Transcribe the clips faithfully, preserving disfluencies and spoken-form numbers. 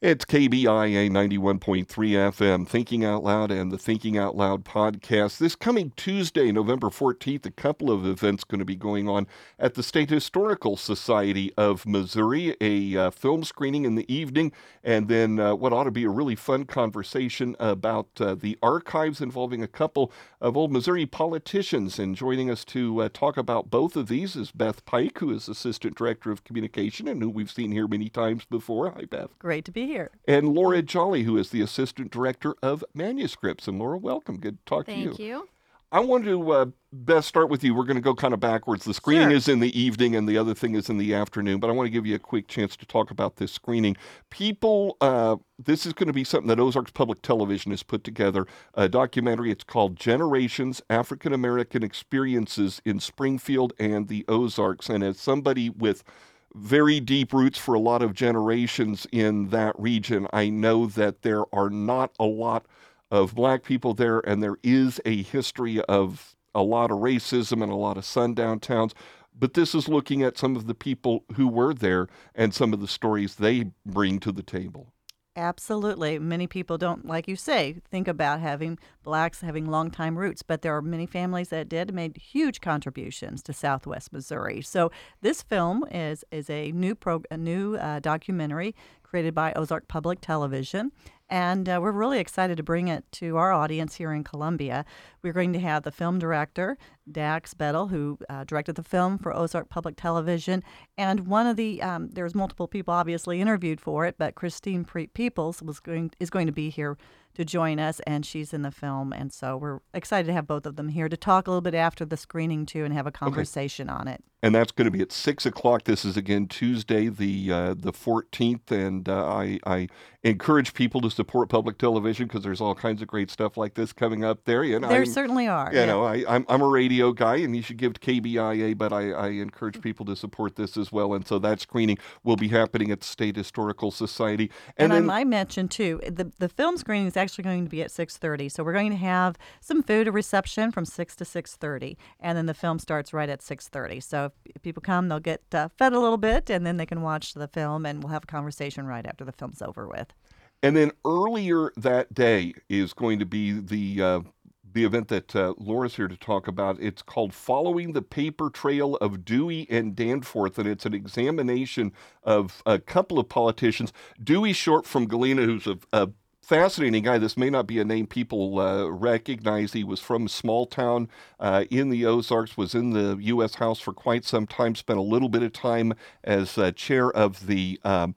It's K B I A ninety-one point three F M, Thinking Out Loud and the Thinking Out Loud podcast. This coming Tuesday, November fourteenth, a couple of events going to be going on at the State Historical Society of Missouri, a uh, film screening in the evening, and then uh, what ought to be a really fun conversation about uh, the archives involving a couple of old Missouri politicians. And joining us to uh, talk about both of these is Beth Pike, who is Assistant Director of Communication and who we've seen here many times before. Hi, Beth. Great to be here. And Laura Jolly, who is the Assistant Director of Manuscripts. And Laura, welcome. Good to talk Thank to you. you. I wanted to, uh, Beth, start with you. We're going to go kind of backwards. The screening Sure. is in the evening and the other thing is in the afternoon, but I want to give you a quick chance to talk about this screening. People, uh, this is going to be something that Ozarks Public Television has put together, a documentary. It's called Generations, African American Experiences in Springfield and the Ozarks. And as somebody with very deep roots for a lot of generations in that region, I know that there are not a lot of black people there, and there is a history of a lot of racism and a lot of sundown towns. But this is looking at some of the people who were there and some of the stories they bring to the table. Absolutely. Many people don't, like you say, think about having blacks having long-time roots, but there are many families that did made huge contributions to Southwest Missouri. So this film is is a new pro, a new uh, documentary created by Ozark Public Television. And uh, we're really excited to bring it to our audience here in Columbia. We're going to have the film director, Dax Bettel, who uh, directed the film for Ozark Public Television. And one of the, um, there's multiple people obviously interviewed for it, but Christine Preet Peoples was going, is going to be here to join us, and she's in the film. And so we're excited to have both of them here to talk a little bit after the screening, too, and have a conversation okay. on it. And that's going to be at six o'clock. This is, again, Tuesday, the uh, the fourteenth. And uh, I, I encourage people to support public television because there's all kinds of great stuff like this coming up there. And there I, certainly are. You yeah. know, I, I'm, I'm a radio guy, and you should give to K B I A, but I, I encourage people to support this as well. And so that screening will be happening at the State Historical Society. And, And, I then, might mention, too, the, the film screening is actually going to be at six thirty. So we're going to have some food, a reception from six to six thirty. And then the film starts right at six thirty. So if, if people come, they'll get uh, fed a little bit, and then they can watch the film, and we'll have a conversation right after the film's over with. And then earlier that day is going to be the uh, the event that uh, Laura's here to talk about. It's called Following the Paper Trail of Dewey and Danforth, and it's an examination of a couple of politicians. Dewey Short from Galena, who's a, a fascinating guy. This may not be a name people uh, recognize. He was from a small town uh, in the Ozarks, was in the U S House for quite some time, spent a little bit of time as uh, chair of the um,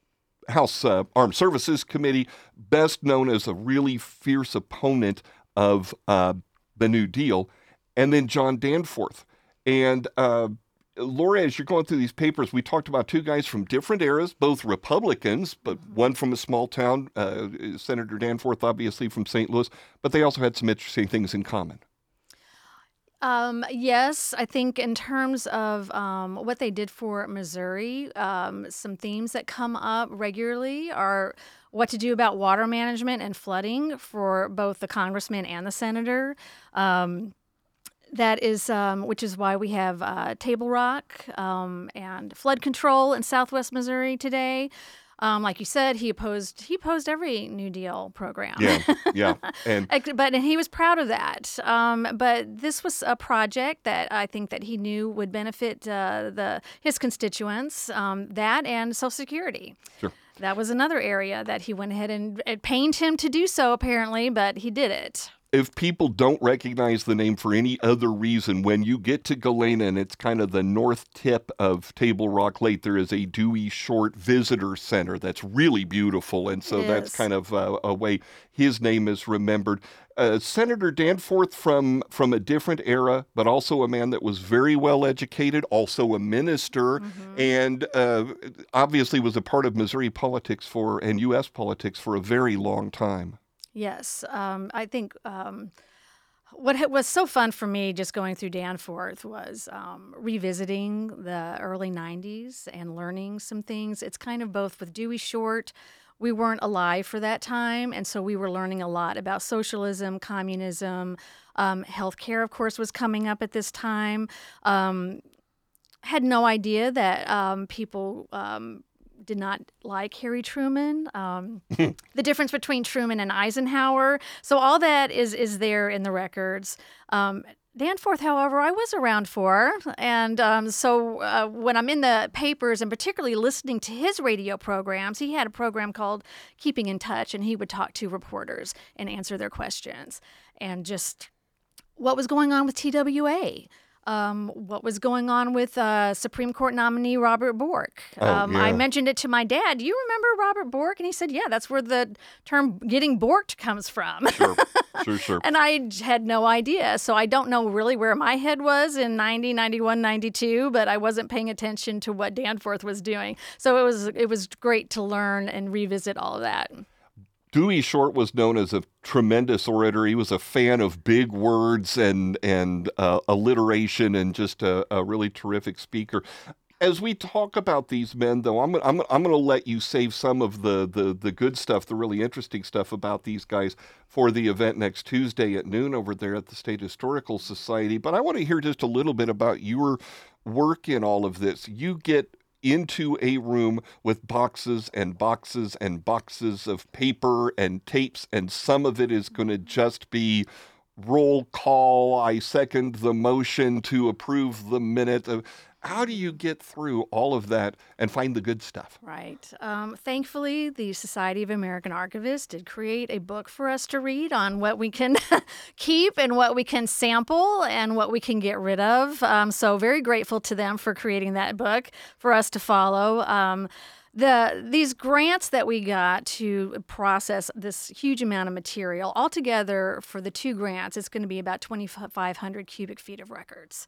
House uh, Armed Services Committee, best known as a really fierce opponent of uh, the New Deal. And then John Danforth. And uh, Laura, as you're going through these papers, we talked about two guys from different eras, both Republicans, but one from a small town, uh, Senator Danforth, obviously from Saint Louis, but they also had some interesting things in common. Um, yes, I think in terms of um, what they did for Missouri, um, some themes that come up regularly are what to do about water management and flooding for both the congressman and the senator. Um, That is, um, which is why we have uh, Table Rock um, and flood control in Southwest Missouri today. Um, like you said, he opposed he opposed every New Deal program. Yeah, yeah, and but and he was proud of that. Um, but this was a project that I think that he knew would benefit uh, the his constituents. Um, that and Social Security. Sure. That was another area that he went ahead and it pained him to do so, apparently, but he did it. If people don't recognize the name for any other reason, when you get to Galena and it's kind of the north tip of Table Rock Lake, there is a Dewey Short Visitor Center that's really beautiful. And so It that's is. kind of uh, a way his name is remembered. Uh, Senator Danforth from, from a different era, but also a man that was very well educated, also a minister, Mm-hmm. and uh, obviously was a part of Missouri politics for and U S politics for a very long time. Yes, um, I think um, what ha- was so fun for me just going through Danforth was um, revisiting the early nineties and learning some things. It's kind of both with Dewey Short. We weren't alive for that time, and so we were learning a lot about socialism, communism. Um, healthcare, of course, was coming up at this time. Um, had no idea that um, people... Um, did not like Harry Truman, um, the difference between Truman and Eisenhower. So all that is is there in the records. Um, Danforth, however, I was around for. And um, so uh, when I'm in the papers and particularly listening to his radio programs, he had a program called Keeping in Touch, and he would talk to reporters and answer their questions. And just what was going on with T W A? Um, what was going on with uh, Supreme Court nominee Robert Bork? Oh, Um, I yeah. mentioned it to my dad. Do you remember Robert Bork? And he said, yeah, that's where the term getting borked comes from. Sure, sure, sure. And I j- had no idea. So I don't know really where my head was in ninety, ninety-one, ninety-two, but I wasn't paying attention to what Danforth was doing. So it was it was great to learn and revisit all of that. Dewey Short was known as a tremendous orator. He was a fan of big words and and uh, alliteration, and just a, a really terrific speaker. As we talk about these men, though, I'm I'm I'm going to let you save some of the, the the good stuff, the really interesting stuff about these guys for the event next Tuesday at noon over there at the State Historical Society. But I want to hear just a little bit about your work in all of this. You get into a room with boxes and boxes and boxes of paper and tapes, and some of it is going to just be roll call. I second the motion to approve the minute. Uh, How do you get through all of that and find the good stuff? Right. Um, thankfully, the Society of American Archivists did create a book for us to read on what we can keep and what we can sample and what we can get rid of. Um, so very grateful to them for creating that book for us to follow. Um, The these grants that we got to process this huge amount of material, altogether for the two grants, it's going to be about twenty-five hundred cubic feet of records.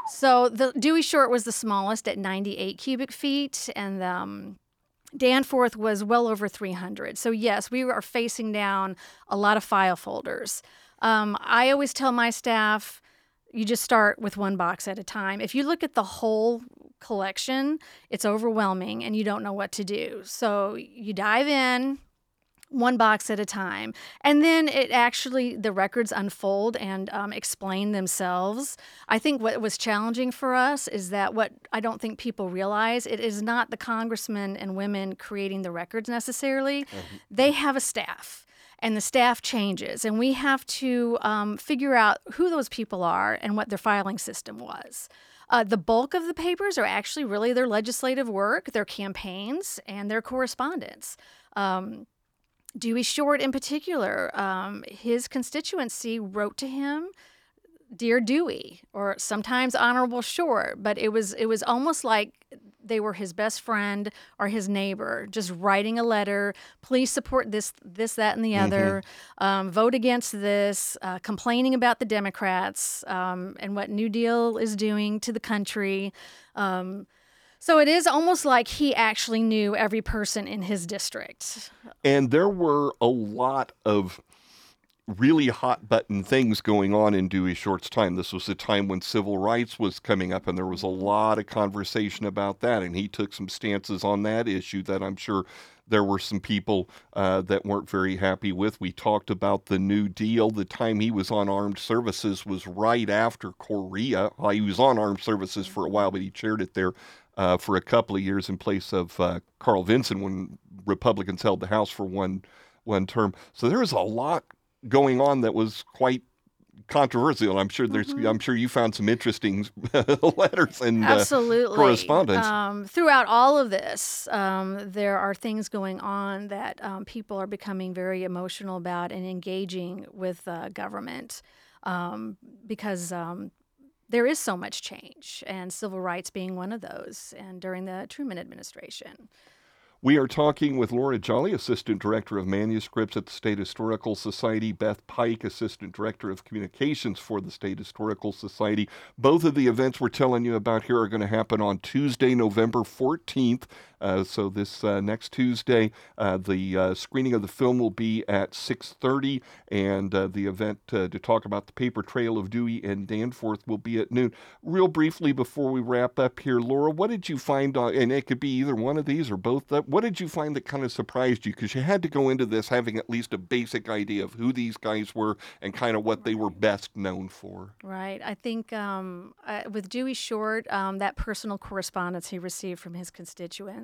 So the Dewey Short was the smallest at ninety-eight cubic feet, and um, Danforth was well over three hundred. So yes, we are facing down a lot of file folders. Um, I always tell my staff, you just start with one box at a time. If you look at the whole collection, it's overwhelming and you don't know what to do. So you dive in one box at a time. And then it actually, the records unfold and um, explain themselves. I think what was challenging for us is that what I don't think people realize, it is not the congressmen and women creating the records necessarily. Mm-hmm. They have a staff. And the staff changes, and we have to um, figure out who those people are and what their filing system was. Uh, the bulk of the papers are actually really their legislative work, their campaigns, and their correspondence. Um, Dewey Short in particular, um, his constituency wrote to him, "Dear Dewey," or sometimes "Honorable Short," but it was it was almost like they were his best friend or his neighbor, just writing a letter. Please support this, this, that, and the other. Mm-hmm. Um, vote against this. Uh, complaining about the Democrats um, and what New Deal is doing to the country. Um, so it is almost like he actually knew every person in his district. And there were a lot of really hot button things going on in Dewey Short's time. This was a time when civil rights was coming up, and there was a lot of conversation about that, and he took some stances on that issue that I'm sure there were some people uh, that weren't very happy with. We talked about the New Deal. The time he was on armed services was right after Korea. Well, he was on armed services for a while, but he chaired it there uh, for a couple of years in place of uh, Carl Vinson when Republicans held the House for one one term. So there was a lot going on that was quite controversial. I'm sure there's. Mm-hmm. I'm sure you found some interesting letters and absolutely uh, correspondence. Um, throughout all of this, um, there are things going on that um, people are becoming very emotional about and engaging with uh, government um, because um, there is so much change, and civil rights being one of those. And during the Truman administration. We are talking with Laura Jolly, Assistant Director of Manuscripts at the State Historical Society, Beth Pike, Assistant Director of Communications for the State Historical Society. Both of the events we're telling you about here are going to happen on Tuesday, November fourteenth. Uh, so this uh, next Tuesday, uh, the uh, screening of the film will be at six thirty, and uh, the event uh, to talk about the paper trail of Dewey and Danforth will be at noon. Real briefly before we wrap up here, Laura, what did you find, on, and it could be either one of these or both, that, what did you find that kind of surprised you? Because you had to go into this having at least a basic idea of who these guys were and kind of what they were best known for. Right. I think um, uh, with Dewey Short, um, that personal correspondence he received from his constituents,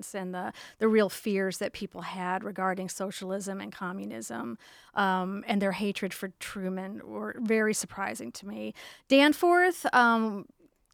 resistance and the, the real fears that people had regarding socialism and communism, um, and their hatred for Truman were very surprising to me. Danforth, um,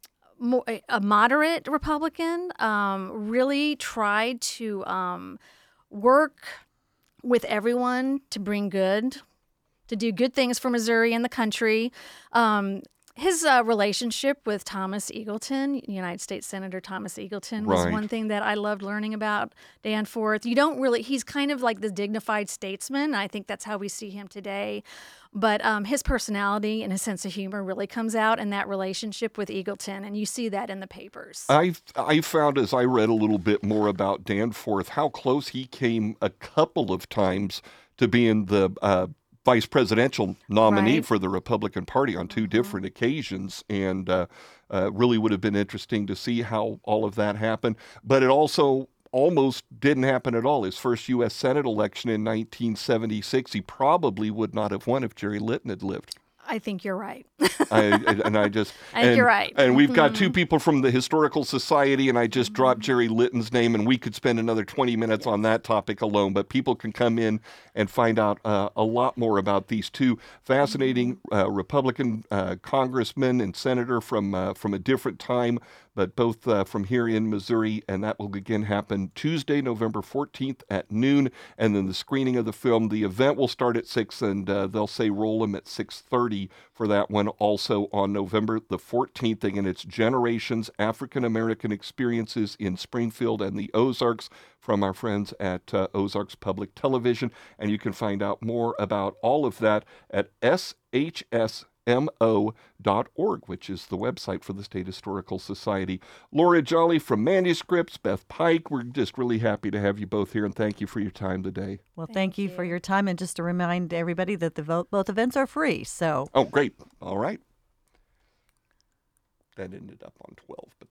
mo- a moderate Republican, um, really tried to um, work with everyone to bring good, to do good things for Missouri and the country. Um, his uh, relationship with Thomas Eagleton, United States Senator Thomas Eagleton, was Right. one thing that I loved learning about Danforth. You don't really, he's kind of like the dignified statesman. I think that's how we see him today. But um, his personality and his sense of humor really comes out in that relationship with Eagleton, and you see that in the papers. I I found as I read a little bit more about Danforth how close he came a couple of times to being the uh, vice presidential nominee Right. for the Republican Party on two different occasions, and uh, uh, really would have been interesting to see how all of that happened. But it also almost didn't happen at all. His first U S Senate election in nineteen seventy-six, he probably would not have won if Jerry Litton had lived. I think you're right. I, and I just I think and, you're right. and we've got two people from the Historical Society, and I just dropped Jerry Litton's name, and we could spend another twenty minutes on that topic alone. But people can come in and find out uh, a lot more about these two fascinating uh, Republican uh, congressmen and senator from uh, from a different time, but both uh, from here in Missouri, and that will again happen Tuesday, November fourteenth at noon, and then the screening of the film. The event will start at six, and uh, they'll say roll them at six thirty for that one. Also on November the fourteenth, again, it's Generations African American Experiences in Springfield and the Ozarks from our friends at uh, Ozarks Public Television, and you can find out more about all of that at S H S M O dot org, which is the website for the State Historical Society. Laura Jolly from Manuscripts, Beth Pike, we're just really happy to have you both here, and thank you for your time today. Well, thank, Thank you for you. your time, and just to remind everybody that the vo- both events are free. So Oh, great. All right. That ended up on twelve, but